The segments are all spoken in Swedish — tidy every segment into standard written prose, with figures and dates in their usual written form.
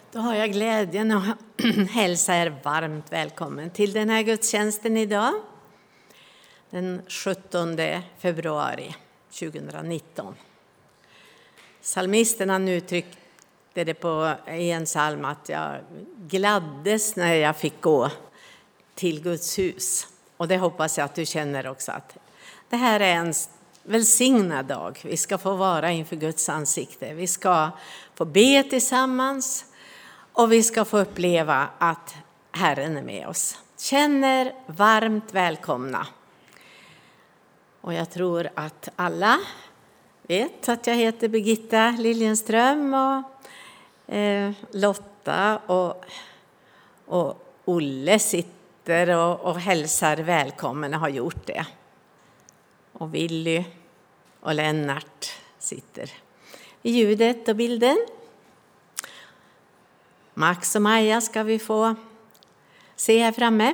Då har jag glädjen att hälsa er varmt välkommen till den här gudstjänsten idag. Den 17 februari 2019. Psalmisten han uttryckte det i en psalm att jag gladdes när jag fick gå till Guds hus. Och det hoppas jag att du känner också, att det här är en välsignad dag. Vi ska få vara inför Guds ansikte. Vi ska få be tillsammans. Och vi ska få uppleva att Herren är med oss. Känner varmt välkomna. Och jag tror att alla vet att jag heter Birgitta Liljenström och Lotta och Olle sitter och hälsar välkommen och har gjort det. Och Willy och Lennart sitter i ljudet och bilden. Max och Maja ska vi få se här framme.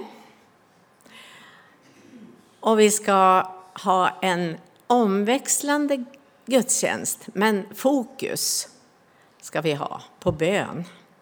Och vi ska ha en omväxlande gudstjänst. Men fokus ska vi ha på bön.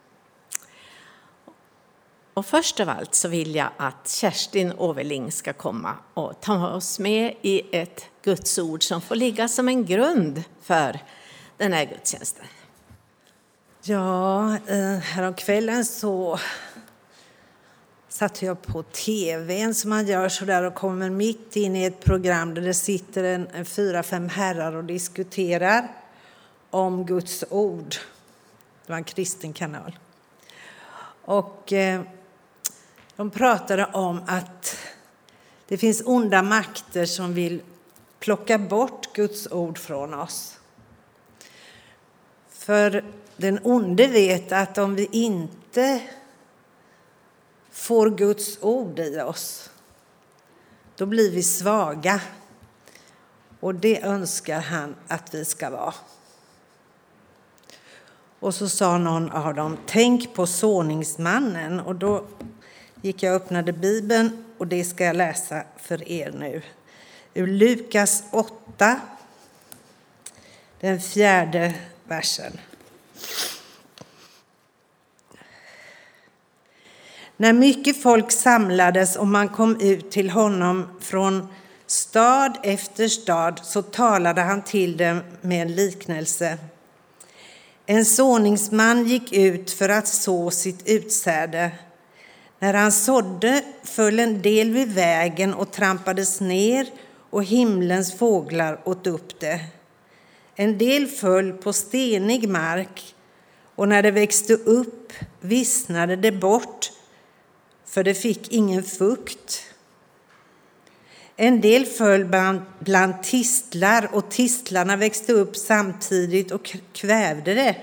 Och först av allt så vill jag att Kerstin Åverling ska komma och ta oss med i ett Guds ord som får ligga som en grund för den här gudstjänsten. Ja, häromkvällen så satte jag på tvn som man gör så där och kommer mitt in i ett program där det sitter en 4-5 herrar och diskuterar om Guds ord. Det var en kristen kanal. Och de pratade om att det finns onda makter som vill plocka bort Guds ord från oss. För den onde vet att om vi inte får Guds ord i oss, då blir vi svaga. Och det önskar han att vi ska vara. Och så sa någon av dem, tänk på såningsmannen. Och då gick jag och öppnade Bibeln och det ska jag läsa för er nu. Ur Lukas 8, den 4:e versen. När mycket folk samlades och man kom ut till honom från stad efter stad så talade han till dem med en liknelse. En såningsman gick ut för att så sitt utsäde. När han sådde föll en del vid vägen och trampades ner och himlens fåglar åt upp det. En del föll på stenig mark och när det växte upp vissnade det bort för det fick ingen fukt. En del föll bland tistlar och tistlarna växte upp samtidigt och kvävde det.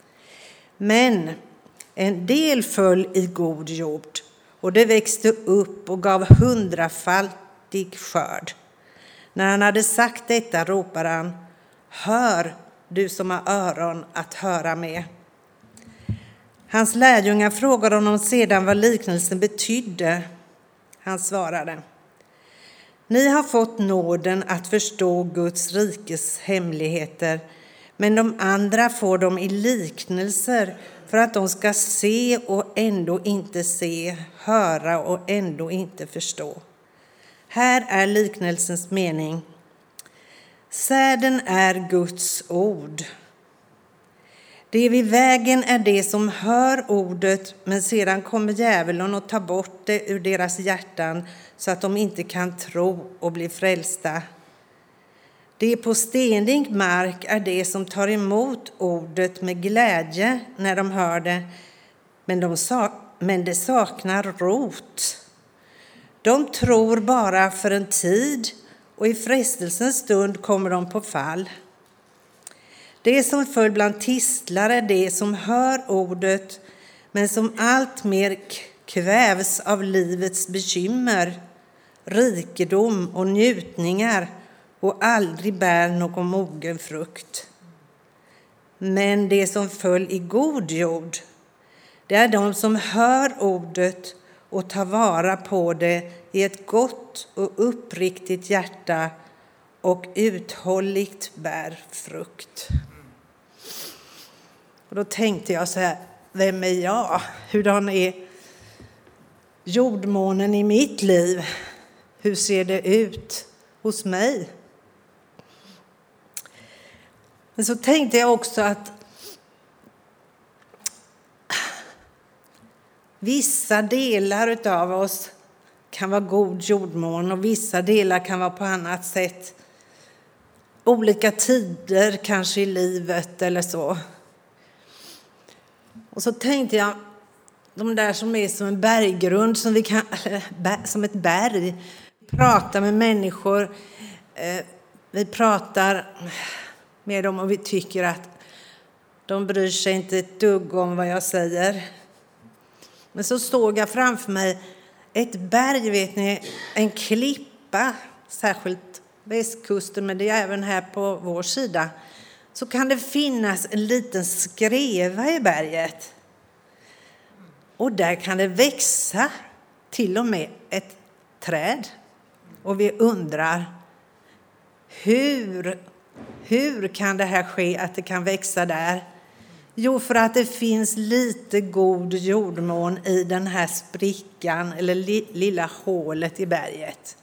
Men en del föll i god jord och det växte upp och gav 100-faldig skörd. När han hade sagt detta ropade han, hör du som har öron att höra med. Hans lärjungar frågade honom sedan vad liknelsen betydde. Han svarade, ni har fått nåden att förstå Guds rikes hemligheter, men de andra får dem i liknelser för att de ska se och ändå inte se, höra och ändå inte förstå. Här är liknelsens mening. Säden är Guds ord. Det vid vägen är det som hör ordet, men sedan kommer djävulen och tar bort det ur deras hjärtan så att de inte kan tro och bli frälsta. Det på stenig mark är det som tar emot ordet med glädje när de hör det, men det saknar rot. De tror bara för en tid och i frestelsens stund kommer de på fall. Det som föll bland tistlar är det som hör ordet, men som allt mer kvävs av livets bekymmer, rikedom och njutningar och aldrig bär någon mogen frukt. Men det som föll i god jord, det är de som hör ordet och tar vara på det i ett gott och uppriktigt hjärta och uthålligt bär frukt. Och då tänkte jag så här, vem är jag? Hurdan är jordmånen i mitt liv? Hur ser det ut hos mig? Men så tänkte jag också att vissa delar av oss kan vara god jordmån och vissa delar kan vara på annat sätt. Olika tider kanske i livet eller så. Och så tänkte jag, de där som är som en berggrund, som ett berg. Vi pratar med människor, vi pratar med dem och vi tycker att de bryr sig inte ett dugg om vad jag säger. Men så såg jag framför mig ett berg, vet ni, en klippa, särskilt västkusten, men det är även här på vår sida. Så kan det finnas en liten skreva i berget. Och där kan det växa till och med ett träd. Och vi undrar, hur kan det här ske att det kan växa där? Jo, för att det finns lite god jordmån i den här sprickan eller lilla hålet i berget.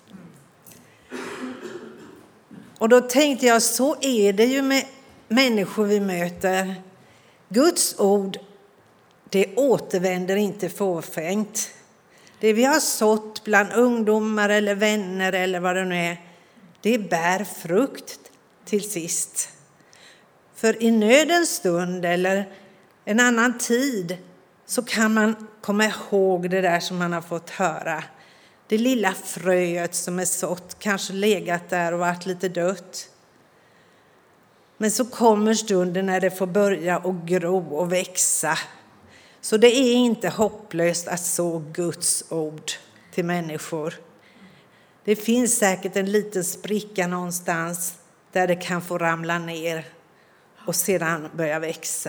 Och då tänkte jag, så är det ju med människor vi möter. Guds ord, det återvänder inte fåfängt. Det vi har sått bland ungdomar eller vänner eller vad det nu är, det bär frukt till sist. För i nödens stund eller en annan tid så kan man komma ihåg det där som man har fått höra. Det lilla fröet som är sått, kanske legat där och varit lite dött. Men så kommer stunden när det får börja och gro och växa. Så det är inte hopplöst att så Guds ord till människor. Det finns säkert en liten spricka någonstans där det kan få ramla ner och sedan börja växa.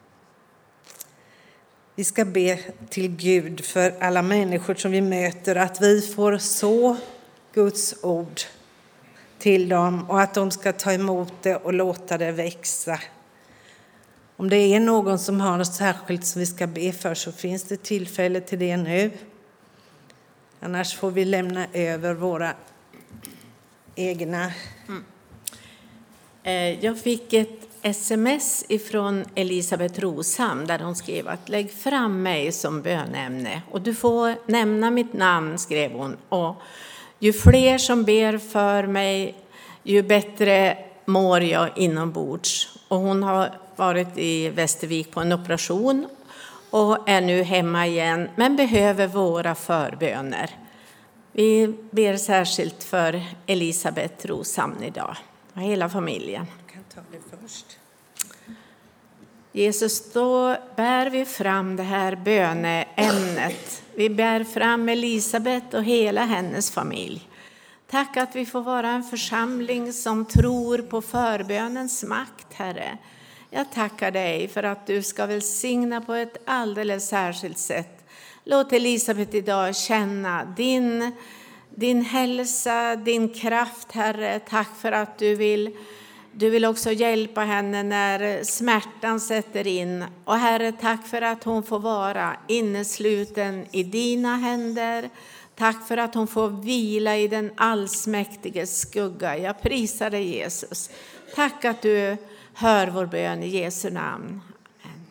Vi ska be till Gud för alla människor som vi möter, att vi får så Guds ord till dem och att de ska ta emot det och låta det växa. Om det är någon som har något särskilt som vi ska be för, så finns det tillfälle till det nu. Annars får vi lämna över våra egna. Jag fick ett sms ifrån Elisabeth Rosam där hon skrev att lägg fram mig som bönämne. Och du får nämna mitt namn, skrev hon. Och ju fler som ber för mig, ju bättre mår jag inombords. Och hon har varit i Västervik på en operation och är nu hemma igen, men behöver våra förböner. Vi ber särskilt för Elisabeth Rosam idag och hela familjen. Jag kan ta det först. Jesus, då bär vi fram det här böneämnet. Vi bär fram Elisabeth och hela hennes familj. Tack att vi får vara en församling som tror på förbönens makt, Herre. Jag tackar dig för att du ska välsigna på ett alldeles särskilt sätt. Låt Elisabeth idag känna din hälsa, din kraft, Herre. Tack för att du vill också hjälpa henne när smärtan sätter in. Och Herre, tack för att hon får vara innesluten i dina händer. Tack för att hon får vila i den allsmäktiges skugga. Jag prisar dig, Jesus. Tack att du hör vår bön i Jesu namn. Amen.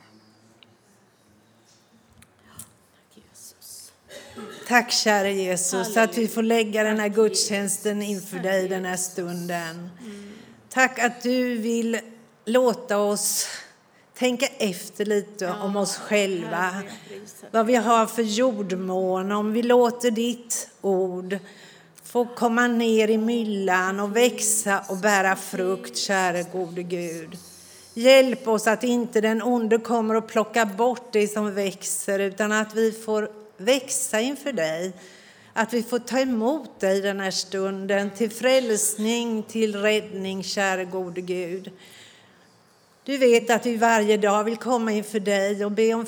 Tack, Jesus. Tack kära Jesus att vi får lägga den här gudstjänsten inför dig den här stunden. Tack att du vill låta oss tänka efter lite om oss själva. Vad vi har för jordmån. Om vi låter ditt ord få komma ner i myllan och växa och bära frukt, kära gode Gud. Hjälp oss att inte den onde kommer och plocka bort det som växer, utan att vi får växa inför dig. Att vi får ta emot dig den här stunden till frälsning, till räddning, kära gode Gud. Du vet att vi varje dag vill komma inför dig och be om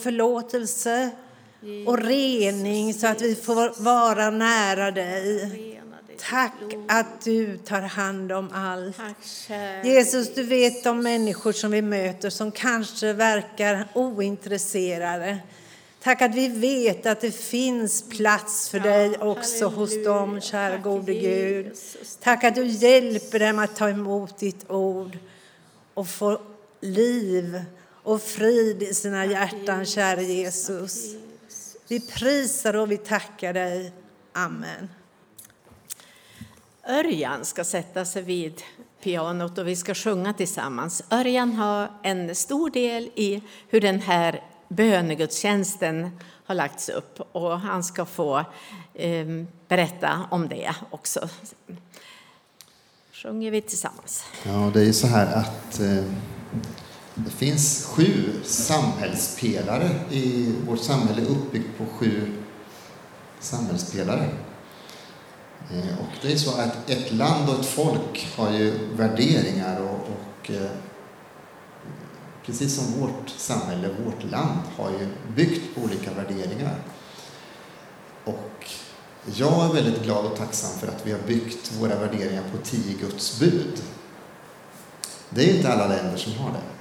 förlåtelse och rening så att vi får vara nära dig. tack att du tar hand om allt. Tack, kära Jesus, du vet de människor som vi möter som kanske verkar ointresserade. Tack att vi vet att det finns plats för dig också hos dem, kära gode Gud. Tack att du hjälper dem att ta emot ditt ord och få liv och frid i sina hjärtan, kära Jesus. Vi prisar och vi tackar dig. Amen. Örjan ska sätta sig vid pianot och vi ska sjunga tillsammans. Örjan har en stor del i hur den här bönegudstjänsten har lagts upp och han ska få berätta om det också. Sjunger vi tillsammans. Ja, det är ju så här att det finns 7 samhällspelare i vårt samhälle, uppbyggt på 7 samhällspelare. Och det är så att ett land och ett folk har ju värderingar och precis som vårt samhälle, vårt land har ju byggt på olika värderingar. Och jag är väldigt glad och tacksam för att vi har byggt våra värderingar på 10 Guds bud. Det är inte alla länder som har det.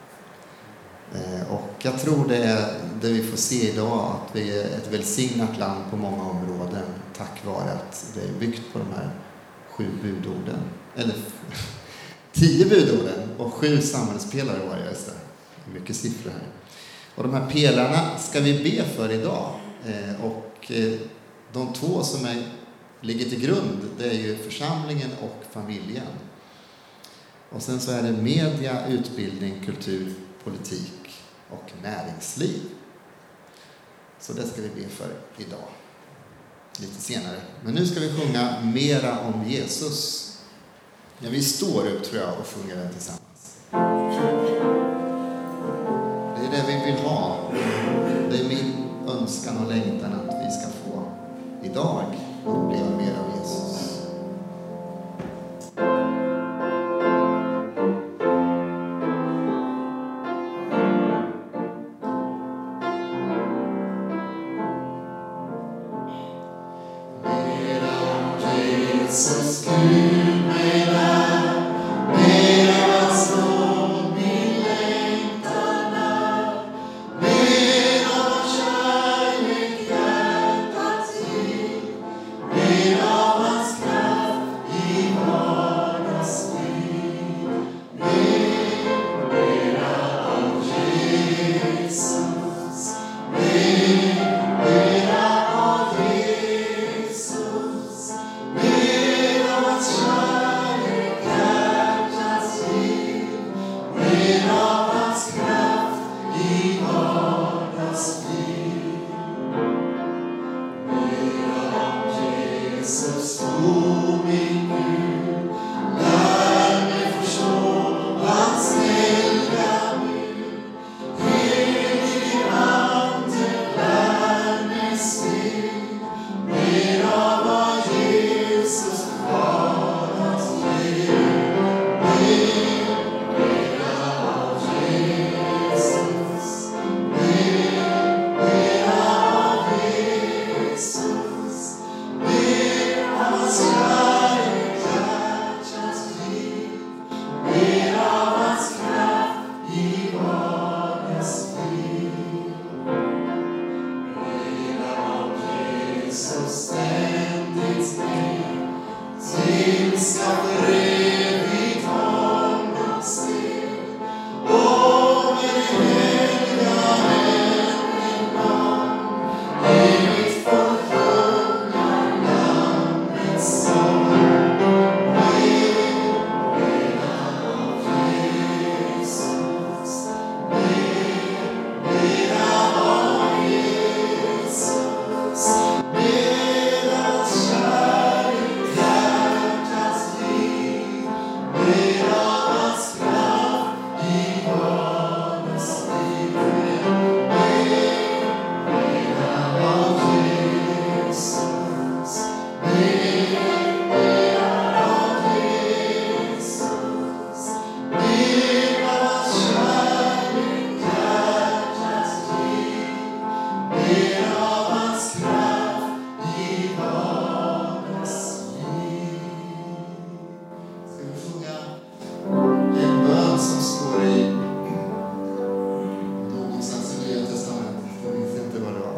Och jag tror det är det vi får se idag, att vi är ett välsignat land på många områden tack vare att det är byggt på de här 7 budorden. Eller 10 budorden och 7 samhällspelare var det just där. Det är mycket siffror här. Och de här pelarna ska vi be för idag. Och de 2 som ligger till grund, det är ju församlingen och familjen. Och sen så är det media, utbildning, kultur, politik och näringsliv. Så det ska vi be för idag. Lite senare. Men nu ska vi sjunga mera om Jesus. Ja, vi står upp tror jag och sjunger den tillsammans. Det är det vi vill ha. Det är min önskan och längtan att vi ska få idag uppleva mer av Jesus. Mera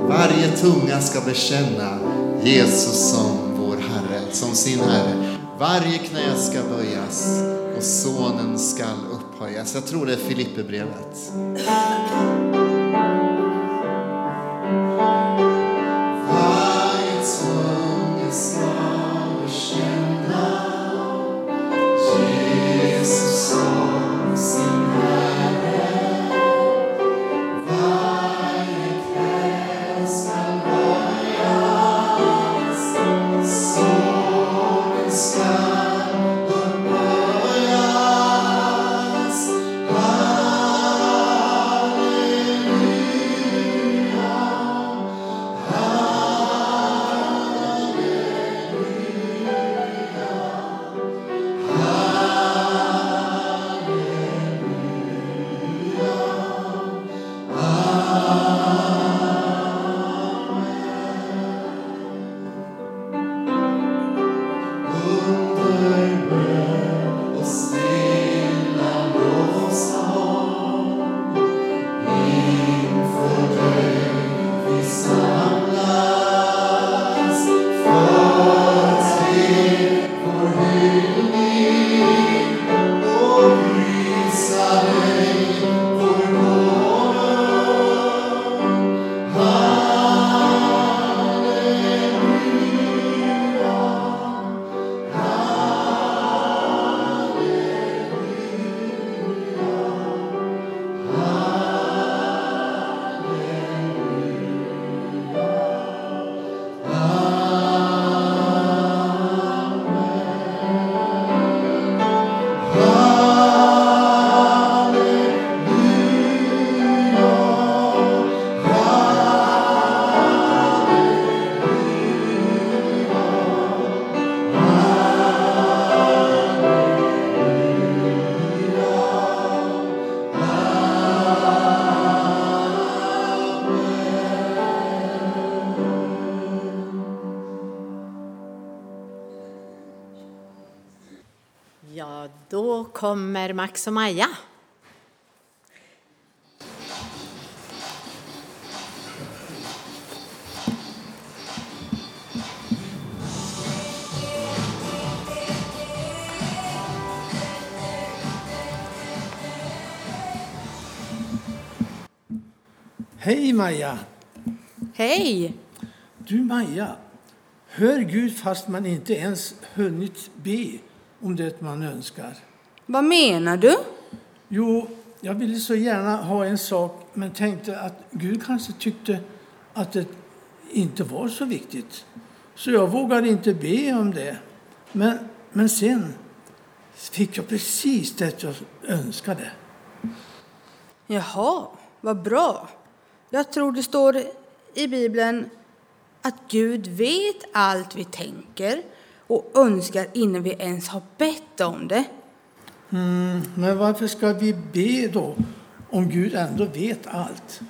Varje tunga ska bekänna Jesus som vår Herre, som sin Herre. Varje knä ska böjas och sonen ska upphöjas. Jag tror det är Filipperbrevet. Varje tunga ska bekänna Jesus som sin Herre. Varje knä ska böjas, sonen ska upphöjas. Ja, då kommer Max och Maja. Hej Maja! Hej! Du Maja, hör Gud fast man inte ens hunnit be om det man önskar. Vad menar du? Jo, jag ville så gärna ha en sak men tänkte att Gud kanske tyckte att det inte var så viktigt. Så jag vågade inte be om det. Men sen fick jag precis det jag önskade. Jaha, vad bra. Jag tror det står i Bibeln att Gud vet allt vi tänker och önskar innan vi ens har bett om det. Men varför ska vi be då om Gud ändå vet allt?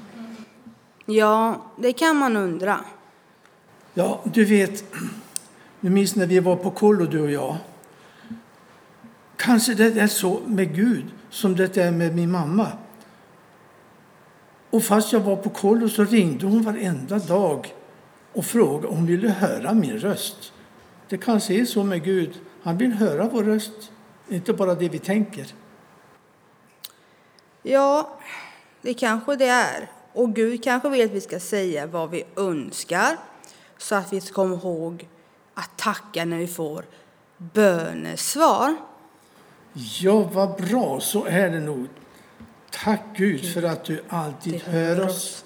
Ja, det kan man undra. Ja, du vet, du minns när vi var på kollo du och jag. Kanske det är så med Gud som det är med min mamma. Och fast jag var på kollo så ringde hon varenda dag och frågade om hon ville höra min röst. Det kanske är så med Gud. Han vill höra vår röst, inte bara det vi tänker. Ja, det kanske det är. Och Gud kanske vill att vi ska säga vad vi önskar så att vi ska komma ihåg att tacka när vi får bönesvar. Ja, vad bra, så är det nog. Tack Gud för att du alltid hör oss.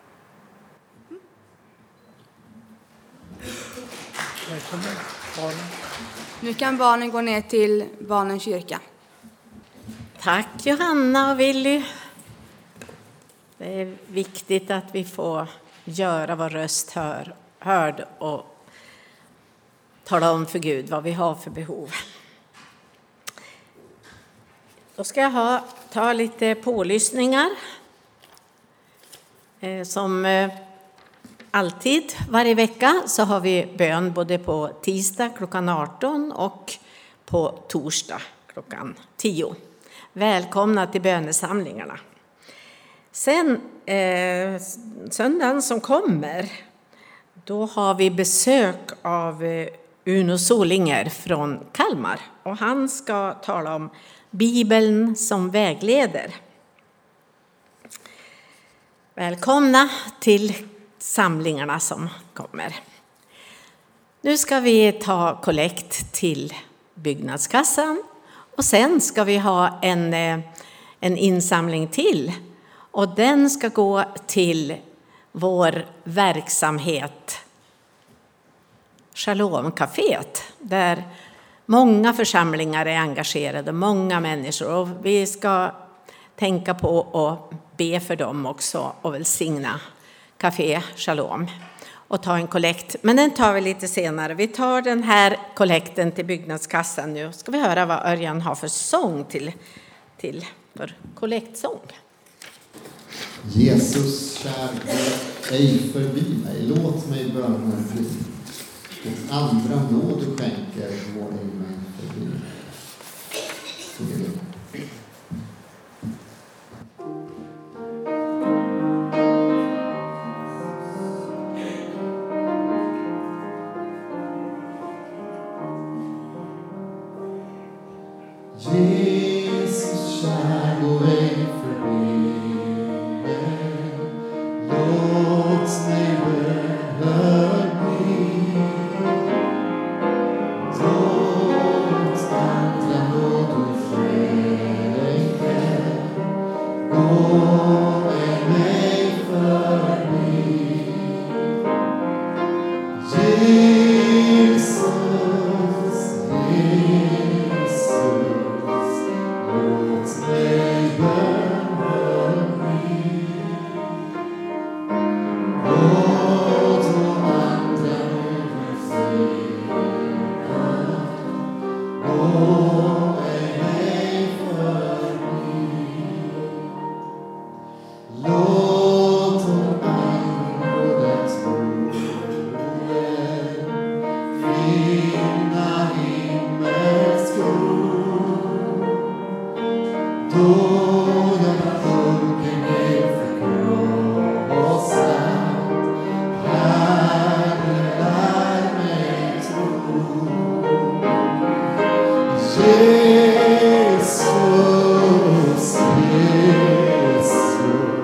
Välkommen, barnen. Nu kan barnen gå ner till barnens kyrka. Tack Johanna och Willy. Det är viktigt att vi får göra vår röst hörd och tala om för Gud vad vi har för behov. Då ska jag ta lite pålyssningar. Som alltid, varje vecka, så har vi bön både på tisdag klockan 18 och på torsdag klockan 10. Välkomna till bönesamlingarna. Sen söndagen som kommer, då har vi besök av Uno Solinger från Kalmar. Och han ska tala om Bibeln som vägleder. Välkomna till samlingarna som kommer. Nu ska vi ta kollekt till byggnadskassan. Och sen ska vi ha en insamling till. Och den ska gå till vår verksamhet Shalom-caféet, där många församlingar är engagerade, många människor. Och vi ska tänka på att be för dem också och välsigna Café Shalom och ta en kollekt. Men den tar vi lite senare. Vi tar den här kollekten till byggnadskassan nu. Ska vi höra vad Örjan har för sång till för kollektsång. Jesus, kär, ej förbi mig, låt mig bönen bli. Det andra nåd du skänker, må ej mig förbi. Jesus, kär, gå ej förbi mig. Låt mig behöva bli. Låt andra nåd du skänker, gå ej mig förbi. Jesus, låt mig behöva bli. Låt andra nåd skänka, gå ej mig förbi. Låt andra troen finna himmelsk ro. Då jag sjunker ner förkrossad, Herre, lär mig tro. Jesus, Jesus,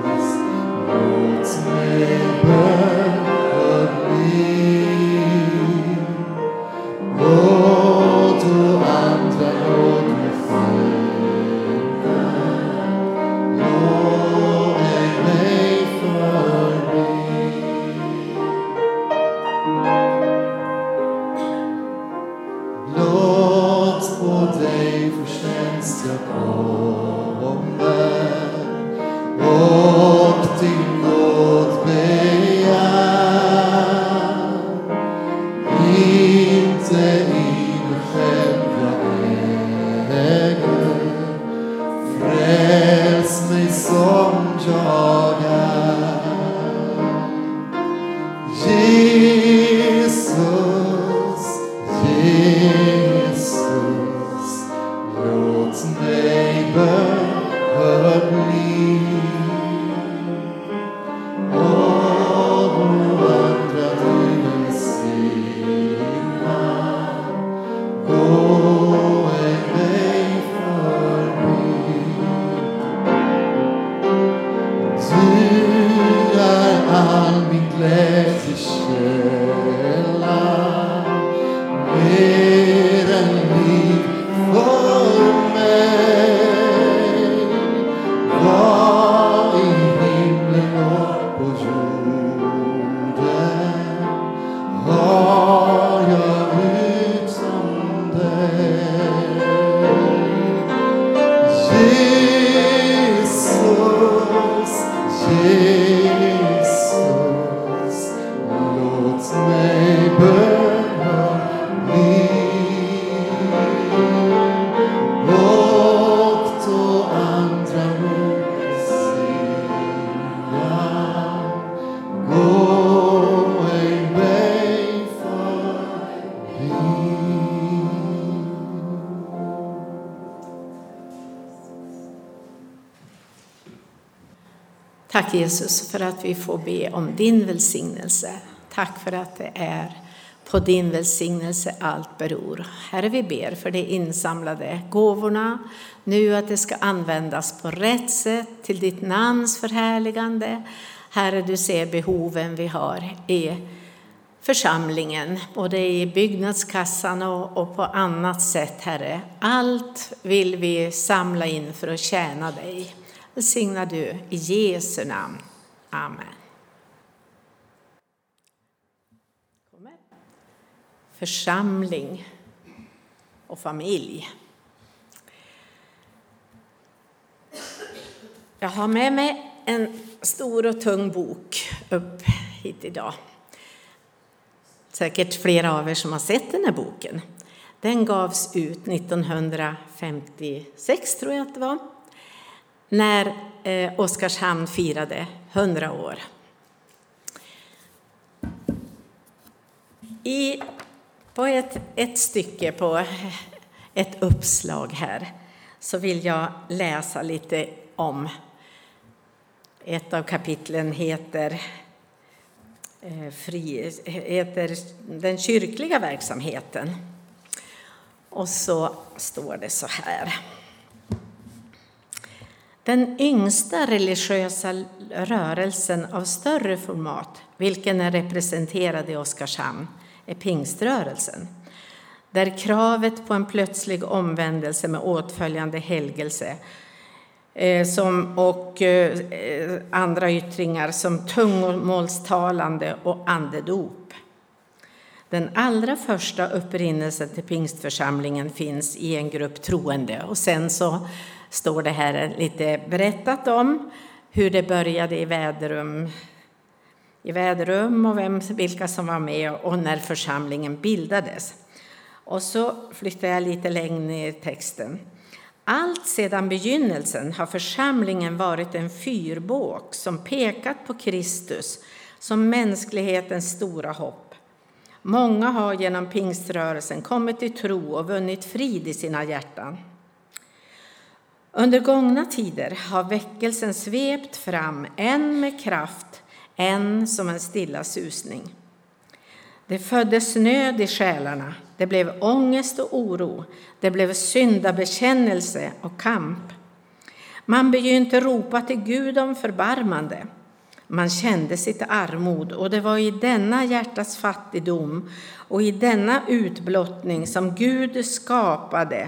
låt mig behöva bli. Låt andra nåd mig skänka, gå ej mig förbi. Låt på dig förtjänst jag kommer och din nåd begär. Inte i mig själv jag äger, fräls mig som jag är. Jesus, Jesus, låt mig behöva bli. Och då andra du välsigna, gå ej mig förbi. Du är all min glädjes källa, mer än liv för mig. Vad i himlen och på jorden har jag utom dig. Jesus, Jesus, låt mig behöva bli. Låt då andra välsigna, Tack Jesus för att vi får be om din välsignelse. Tack för att det är på din välsignelse allt beror. Herre, vi ber för de insamlade gåvorna. Nu att det ska användas på rätt sätt till ditt namns förhärligande. Herre, du ser behoven vi har i församlingen, både i byggnadskassan och på annat sätt, Herre. Allt vill vi samla in för att tjäna dig. Välsigna du i Jesu namn. Amen. Församling och familj. Jag har med mig en stor och tung bok upp hit idag. Säkert flera av er som har sett den här boken. Den gavs ut 1956 tror jag att det var. När Oskarshamn firade 100 år. På ett stycke på ett uppslag här så vill jag läsa lite om. Ett av kapitlen heter den kyrkliga verksamheten. Och så står det så här. Den yngsta religiösa rörelsen av större format, vilken är representerad i Oskarshamn, är pingströrelsen. Där kravet på en plötslig omvändelse med åtföljande helgelse och andra yttringar som tungomålstalande och andedop. Den allra första upprinnelsen till pingstförsamlingen finns i en grupp troende. Och sen så står det här lite berättat om hur det började i Väderum och vilka som var med och när församlingen bildades. Och så flyttar jag lite längre ner i texten. Allt sedan begynnelsen har församlingen varit en fyrbåk som pekat på Kristus som mänsklighetens stora hopp. Många har genom pingströrelsen kommit till tro och vunnit frid i sina hjärtan. Under gångna tider har väckelsen svept fram, en med kraft, en som en stilla susning. Det föddes nöd i själarna, det blev ångest och oro, det blev syndabekännelse och kamp. Man begynte ropa till Gud om förbarmande. Man kände sitt armod och det var i denna hjärtats fattigdom och i denna utblottning som Gud skapade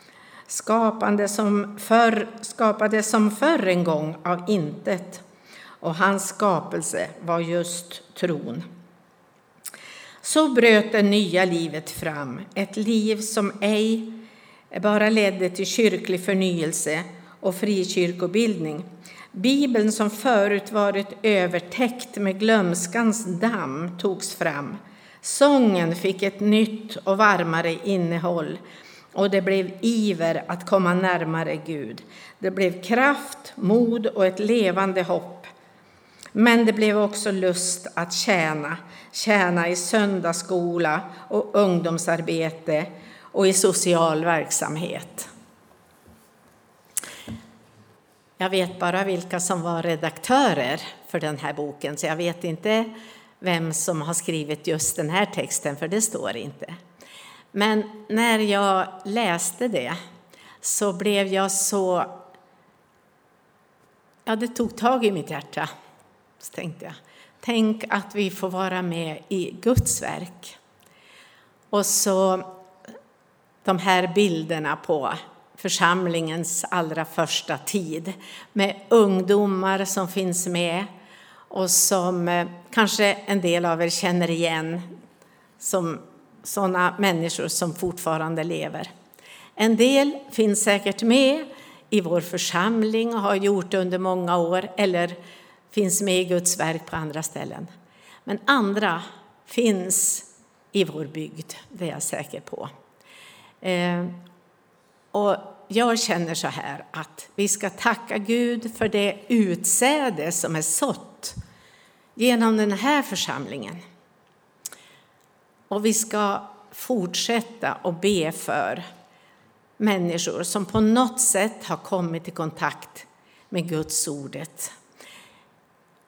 som förr en gång av intet. Och hans skapelse var just tron. Så bröt det nya livet fram, ett liv som ej bara ledde till kyrklig förnyelse och frikyrkobildning. Bibeln som förut varit övertäckt med glömskans damm togs fram. Sången fick ett nytt och varmare innehåll och det blev iver att komma närmare Gud. Det blev kraft, mod och ett levande hopp. Men det blev också lust att tjäna i söndagsskola och ungdomsarbete och i social verksamhet. Jag vet bara vilka som var redaktörer för den här boken, så jag vet inte vem som har skrivit just den här texten, för det står inte. Men när jag läste det så blev jag så... Ja, det tog tag i mitt hjärta. Så tänkte jag, tänk att vi får vara med i Guds verk. Och så de här bilderna på församlingens allra första tid med ungdomar som finns med och som kanske en del av er känner igen som sådana människor som fortfarande lever. En del finns säkert med i vår församling och har gjort det under många år eller finns med i Guds verk på andra ställen. Men andra finns i vår bygd, det är jag säker på. Och jag känner så här att vi ska tacka Gud för det utsäde som är sått genom den här församlingen. Och vi ska fortsätta att be för människor som på något sätt har kommit i kontakt med Guds ordet.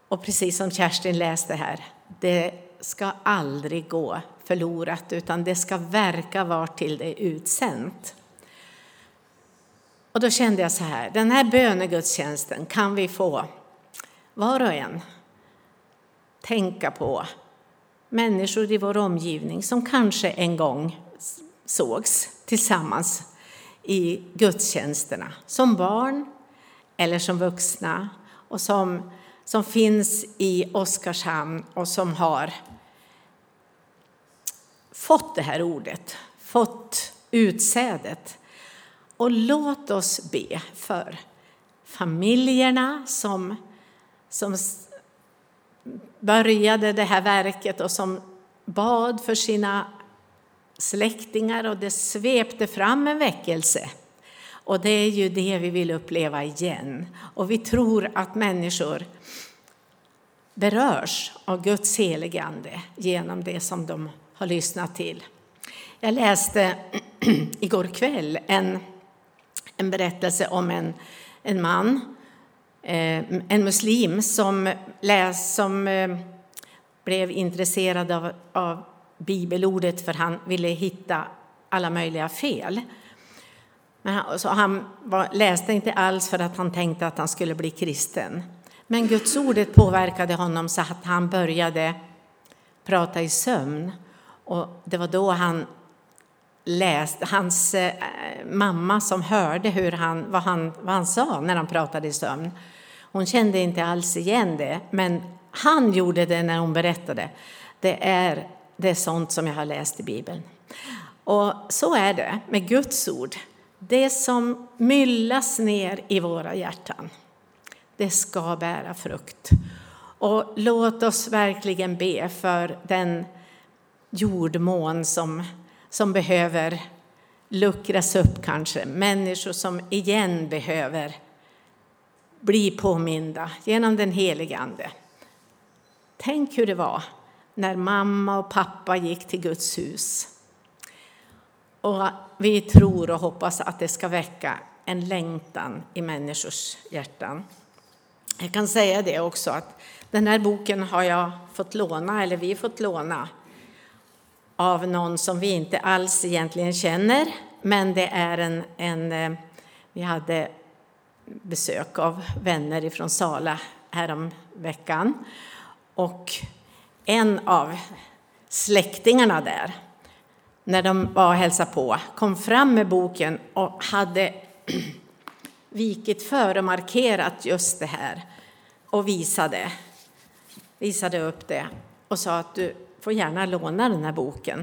Och precis som Kerstin läste här, det ska aldrig gå förlorat, utan det ska verka var till det är utsänt. Och då kände jag så här, den här bönegudstjänsten kan vi få var och en tänka på människor i vår omgivning som kanske en gång sågs tillsammans i gudstjänsterna, som barn eller som vuxna, och som finns i Oskarshamn och som har fått det här ordet, fått utsädet. Och låt oss be för familjerna som började det här verket och som bad för sina släktingar, och det svepte fram en väckelse. Och det är ju det vi vill uppleva igen. Och vi tror att människor berörs av Guds helige ande genom det som de har lyssnat till. Jag läste igår kväll en berättelse om en man, en muslim som blev intresserad av bibelordet, för han ville hitta alla möjliga fel. Så han läste inte alls för att han tänkte att han skulle bli kristen. Men Guds ordet påverkade honom så att han började prata i sömn. Och det var då han läste, hans mamma som hörde vad han sa när han pratade i sömn. Hon kände inte alls igen det, men han gjorde det när hon berättade. Det är sånt som jag har läst i Bibeln. Och så är det med Guds ord. Det som myllas ner i våra hjärtan, det ska bära frukt. Och låt oss verkligen be för den jordmån som behöver luckras upp kanske. Människor som igen behöver bli påminda genom den helige ande. Tänk hur det var när mamma och pappa gick till Guds hus. Och vi tror och hoppas att det ska väcka en längtan i människors hjärtan. Jag kan säga det också, att den här boken har jag fått låna, eller vi fått låna, av någon som vi inte alls egentligen känner. Men det är vi hade besök av vänner ifrån Sala härom veckan. Och en av släktingarna där, när de var och hälsade på, kom fram med boken och hade vikit för och markerat just det här. Och visade upp det och sa att du får gärna låna den här boken.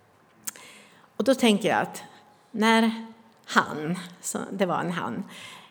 Och då tänker jag att när det var en han,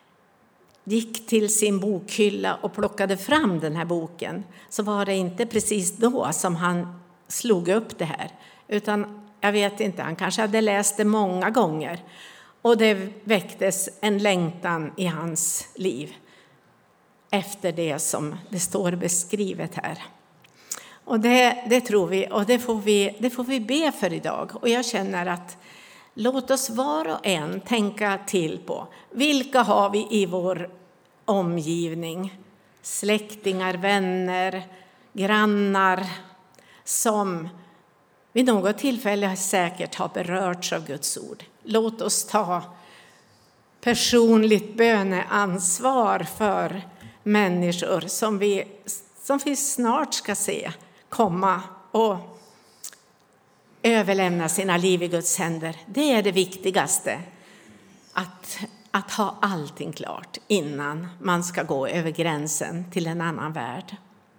gick till sin bokhylla och plockade fram den här boken, så var det inte precis då som han slog upp det här. Utan jag vet inte, han kanske hade läst det många gånger. Och det väcktes en längtan i hans liv efter det som det står beskrivet här. Och det tror vi, och det får vi be för idag. Och jag känner att låt oss var och en tänka till på vilka har vi i vår omgivning, släktingar, vänner, grannar, som vid något tillfälle säkert har berörts av Guds ord. Låt oss ta personligt böneansvar för människor som vi snart ska se komma och överlämna sina liv i Guds händer. Det är det viktigaste, att ha allting klart innan man ska gå över gränsen till en annan värld.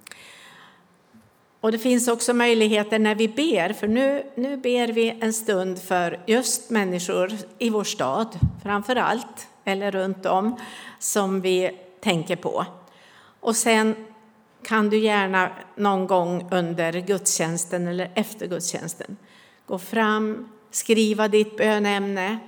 Och det finns också möjligheter när vi ber, för nu ber vi en stund för just människor i vår stad, framför allt, eller runt om, som vi tänker på. Och sen kan du gärna någon gång under gudstjänsten eller efter gudstjänsten gå fram, skriva ditt bönämne,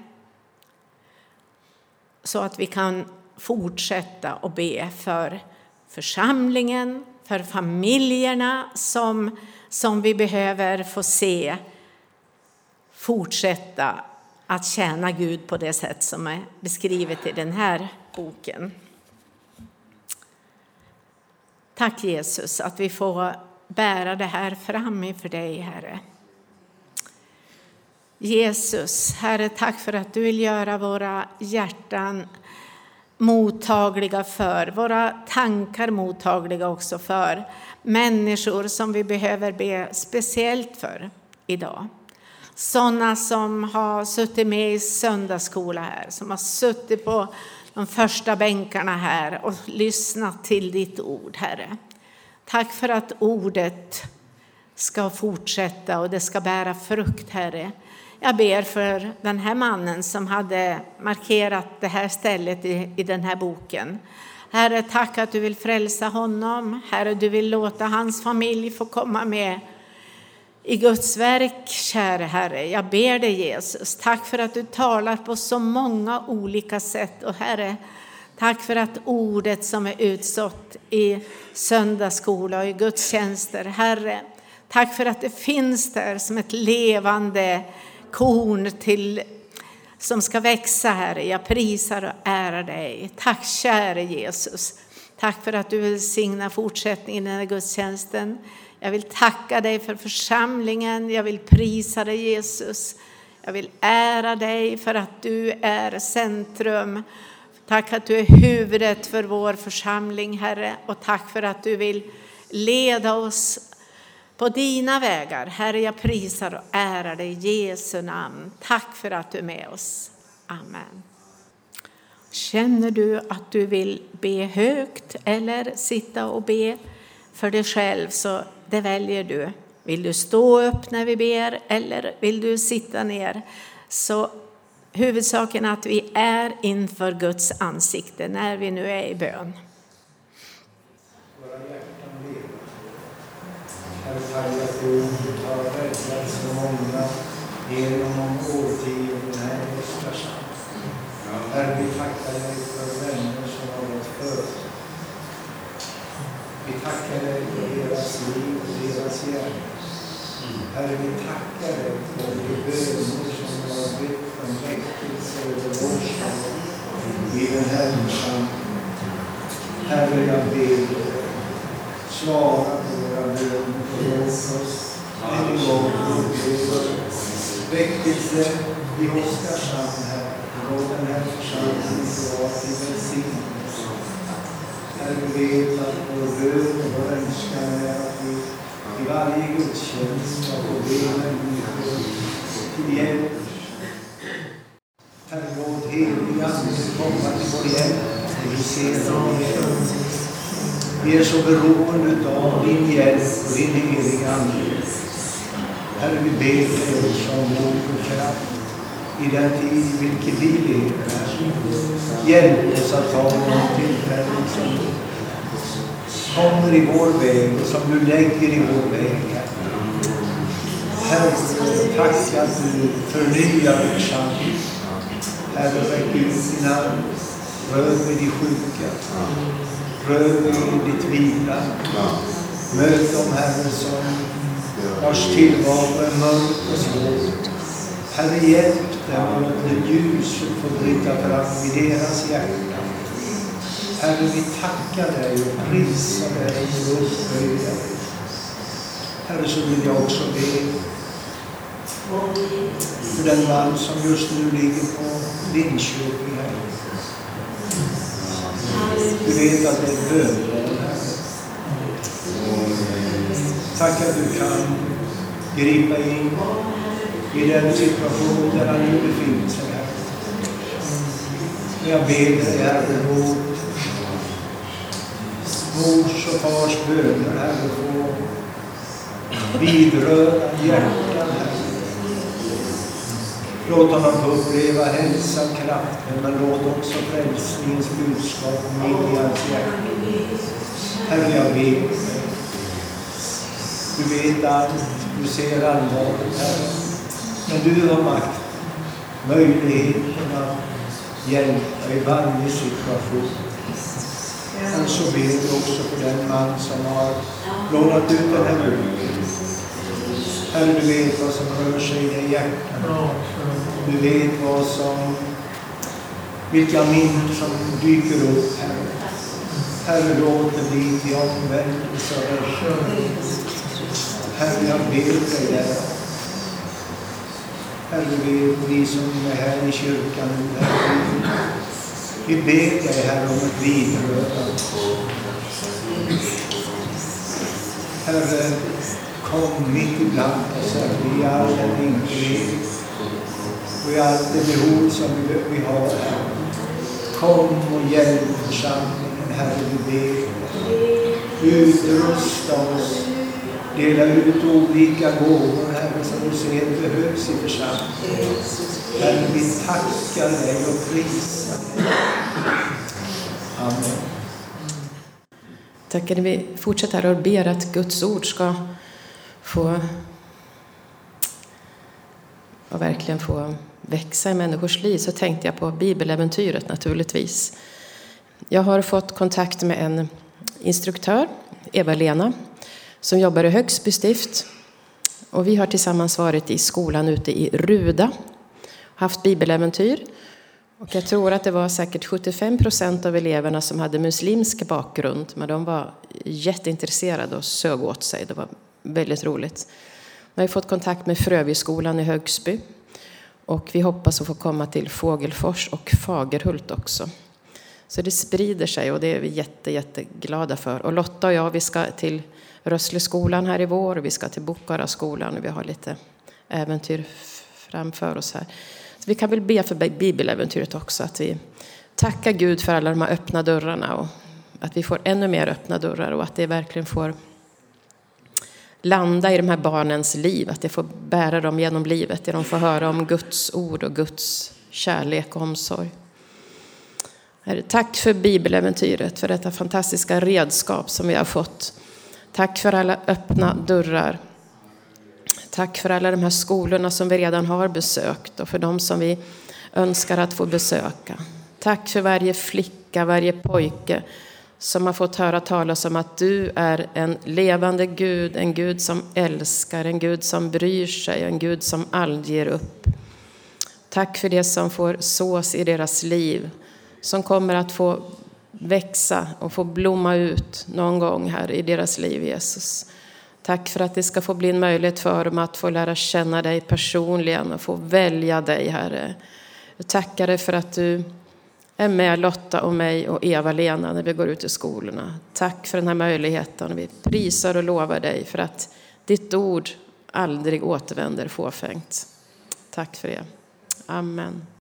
så att vi kan fortsätta att be för församlingen, för familjerna som vi behöver få se fortsätta att tjäna Gud på det sätt som är beskrivet i den här boken. Tack Jesus att vi får bära det här fram inför dig, Herre. Jesus, Herre, tack för att du vill göra våra hjärtan mottagliga för, våra tankar mottagliga också för människor som vi behöver be speciellt för idag. Sådana som har suttit med i söndagsskola här, som har suttit på de första bänkarna här och lyssnat till ditt ord, Herre. Tack för att ordet ska fortsätta och det ska bära frukt, Herre. Jag ber för den här mannen som hade markerat det här stället i den här boken. Herre, tack att du vill frälsa honom. Herre, du vill låta hans familj få komma med i Guds verk, kära Herre. Jag ber dig Jesus, tack för att du talar på så många olika sätt. Och Herre, tack för att ordet som är utsått i söndagsskola och i gudstjänster, Herre. Tack för att det finns där som ett levande korn som ska växa, Herre. Jag prisar och ärar dig. Tack kära Jesus. Tack för att du vill signa fortsättningen i den här gudstjänsten. Jag vill tacka dig för församlingen. Jag vill prisa dig Jesus. Jag vill ära dig för att du är centrum. Tack att du är huvudet för vår församling, Herre. Och tack för att du vill leda oss på dina vägar. Herre, jag prisar och ärar dig i Jesu namn. Tack för att du är med oss. Amen. Känner du att du vill be högt eller sitta och be för dig själv, så det väljer du. Vill du stå upp när vi ber eller vill du sitta ner? Så huvudsaken är att vi är inför Guds ansikte när vi nu är i bön. Herre, tack att du har räddat så många genom årtionden här i Oskarshamn. Herre, vi tackar dig för vänner som har gått före. Vi tackar dig för deras liv och deras hjärna. Herre, vi tackar dig för de böner som har bett om väckelse över vår stad i den här församlingen. Herre, jag ber dig, svara på våra böner och låt oss en gång uppleva väckelse i Oskarshamn här. Låt den här församlingen få vara till välsignelse. Herre, vi vet att vår bön och vår önskan är att vi i varje gudstjänst ska få be människor till hjälp. Herre, låt heliga Ande komma till vår hjälp. Vi ser dem igen. Vi är så beroende av din hjälp och din heliga Ande. Herre, vi ber dig som mod och kraft i den tid i vilken vi lever. Hjälp oss att ta de tillfällen som kommer i vår väg och som du lägger i vår väg. Herre, tack att du förnyar församlingen. Herre, räck ut din arm. Rör med de sjuka. Rör med ditt vila. Möt de Herre som vars tillvaro är mörk och svår. Herre, hjälp dem att ljuset får bryta fram i deras hjärtan. Herre, vi tackar dig och prisar dig och upphöjer dig. Herre, så vill jag också be för den man som just nu ligger på Linköping här. Du vet att det är bönbarn, Herre. Tack att du kan gripa in i den situation där han nu befinner sig här. Jag ber dig, Herre, mors och fars böner, Herre, få vidröra hjärtan, Herre. Låt honom få uppleva hälsa och kraften, men låt också frälsningens budskap in i hans hjärta. Herre, jag ber dig. Du vet allt, du ser allvaret, Herre. Men du har makt, möjligheten att hjälpa i varje situation. Och så ber vi också för den man som har lånat ut den här boken. Herre, du vet vad som rör sig i din hjärta. Du vet vilka minnen som dyker upp, Herre. Herre, låt det bli till omvändelse av er själv. Herre, jag ber dig där. Herre, vi som är här i kyrkan nu, Herre, vi ber dig, Herre, om ett vidrörande. Herre, kom mitt ibland oss, Herre, i all den enkelhet och i allt det behov som vi har, Herre. Kom och hjälp församlingen, Herre, vi ber. Utrusta oss, dela ut olika gåvor, Herre, som du ser behövs i församlingen. Herre, vi tackar dig och prisar dig. Amen. Tackar vi fortsätter och ber att Guds ord ska få och verkligen få växa i människors liv, så tänkte jag på bibeläventyret naturligtvis. Jag har fått kontakt med en instruktör, Eva-Lena, som jobbar i Högsby stift. Och vi har tillsammans varit i skolan ute i Ruda, haft bibeläventyr. Och jag tror att det var säkert 75% av eleverna som hade muslimsk bakgrund. Men de var jätteintresserade och sög åt sig. Det var väldigt roligt. Nu har vi fått kontakt med Fröviskolan i Högsby. Och vi hoppas att få komma till Fågelfors och Fagerhult också. Så det sprider sig och det är vi jätteglada för. Och Lotta och jag, vi ska till Rössleskolan här i vår. Och vi ska till Bockaraskolan och vi har lite äventyr framför oss här. Så vi kan väl be för bibeläventyret också. Att vi tackar Gud för alla de här öppna dörrarna. Och att vi får ännu mer öppna dörrar. Och att det verkligen får landa i de här barnens liv. Att det får bära dem genom livet. Där de får höra om Guds ord och Guds kärlek och omsorg. Herre, tack för bibeläventyret. För detta fantastiska redskap som vi har fått. Tack för alla öppna dörrar. Tack för alla de här skolorna som vi redan har besökt. Och för de som vi önskar att få besöka. Tack för varje flicka, varje pojke som har fått höra talas om att du är en levande Gud. En Gud som älskar, en Gud som bryr sig, en Gud som aldrig ger upp. Tack för det som får sås i deras liv. Som kommer att få växa och få blomma ut någon gång här i deras liv, Jesus. Tack för att det ska få bli en möjlighet för dem att få lära känna dig personligen och få välja dig, Herre. Jag tackar dig för att du är med Lotta och mig och Eva-Lena när vi går ut i skolorna. Tack för den här möjligheten. Vi prisar och lovar dig för att ditt ord aldrig återvänder fåfängt. Tack för det. Amen.